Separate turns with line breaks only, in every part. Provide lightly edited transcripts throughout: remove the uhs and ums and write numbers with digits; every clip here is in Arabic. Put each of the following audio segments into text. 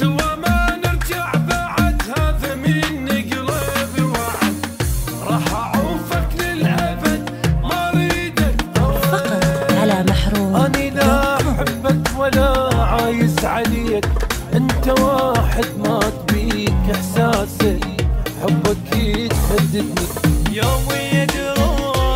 سوا ما نرجع بعد هذا مني قلبي وعد، راح اعوفك للابد ما اريدك
فقط على محروم.
اني لا احبك ولا عايز عليك، انت واحد مات بيك احساسي، حبك يتهددني يوم يدروح.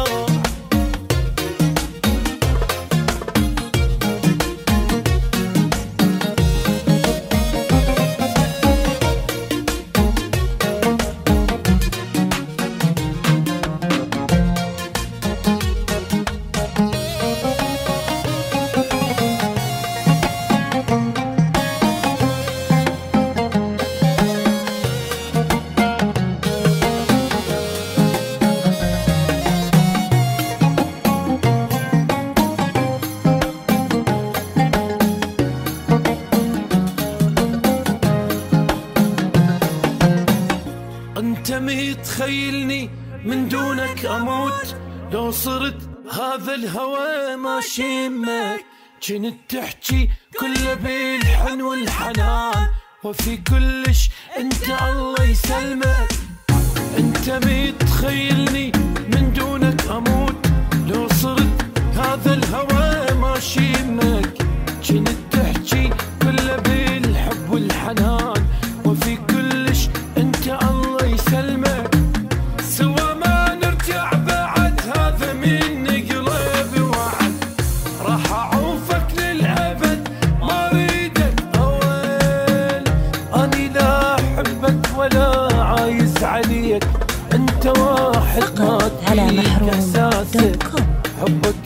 انت متخيلني من دونك اموت، لو صرت هذا الهوى ما شمك، كنت تحكي كله بالحن والحنان، وفي كلش انت الله يسلمك. انت متخيلني من دونك اموت، لو صرت هذا الهوى ما شمك، كنت تحكي كله بالحب والحنان، وفي كلش انت الله يسلمك. سوا ما نرجع بعد هذا مني قلبي وعد، راح اعوفك للابد ما اريدك اول. اني لا احبك ولا عايز عليك، انت واحد
فقط على محروم.
احساسي، حبك